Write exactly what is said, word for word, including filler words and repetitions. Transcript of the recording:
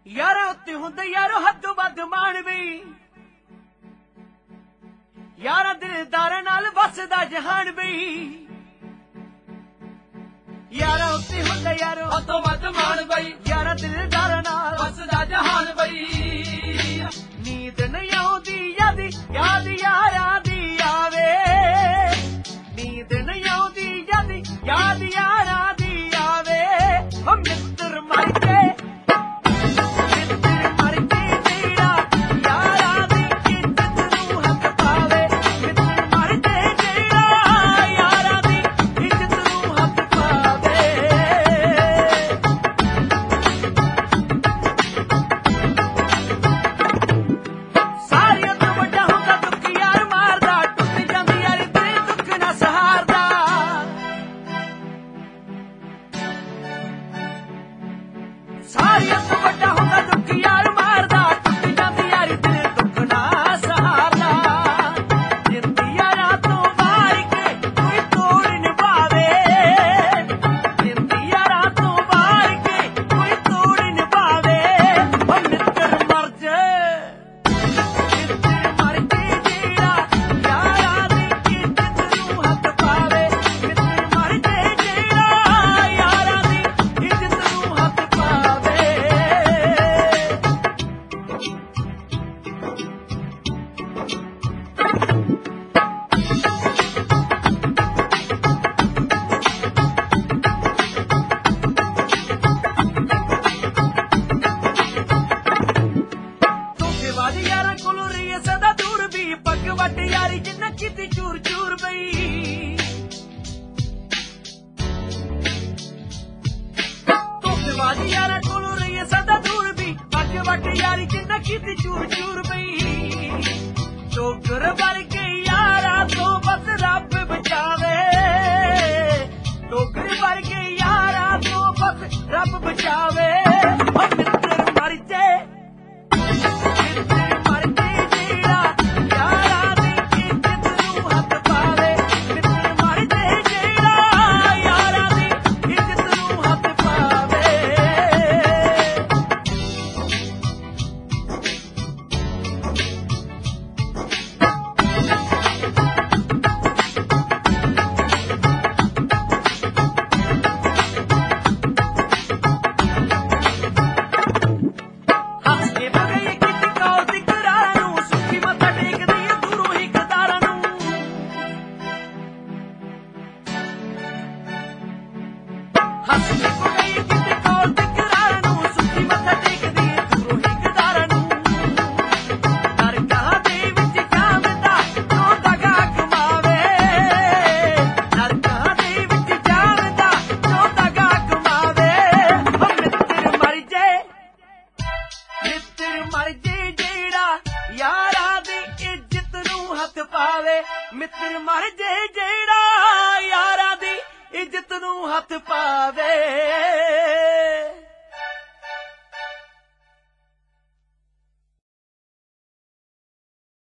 यार उत्ते हुंदे यारो हद्दों वध मान बई यारा दिलदार नाल वसदा जहान बई यारा उत्ते हुंदे यारो हद्दों वध मान बई यारा दिलदार नाल वसदा जहान बई नींद नहीं आउंदी याद याद यारा दी आवे नींद नहीं आउंदी याद याद यारा दी आवे हम मित्र मर के सारिया तो बड़ा होगा दुख यार मारदा टुट जांदी यारी दिल दुख ना सहारदा जिंदी यारा तो मार के कोई तोड़ निभावे जिंदी यारा तो मार के कोई तोड़ निभावे ओ मित्र मर जे मित्र मर के जेड़ा यारा दी इज्जत नूं हथ पावे मित्र मर जे जेड़ा यारा दी इज्जत नूं हथ पावे यारा कोलों रही सदा दूर भी पग वट यारी जिन्ना किती चूर चूर बई धोखेबाजी यारा कोलों रही सदा दूर भी पग वट यारी जिन्ना किती चूर चूर बई टोकर भर के यारा तो बस रब बचावे टोकर भर के यारा तो बस रब बचावे ओ मित्र मर जे हंसने को गई किते कौल ते करार नूं सुखी मत्था टेकदी दूरों ही गदारा नूं नरकां दे विच जावदा जो दगा कमावे नरकां दे विच जावदा जो दगा कमावे ओ मित्र मर जे मित्र मर जे जेड़ा यारा दी इज्जत नूं हथ पावे मित्र मर जे जेड़ा यारा दी इज्जत नूं हथ पावे।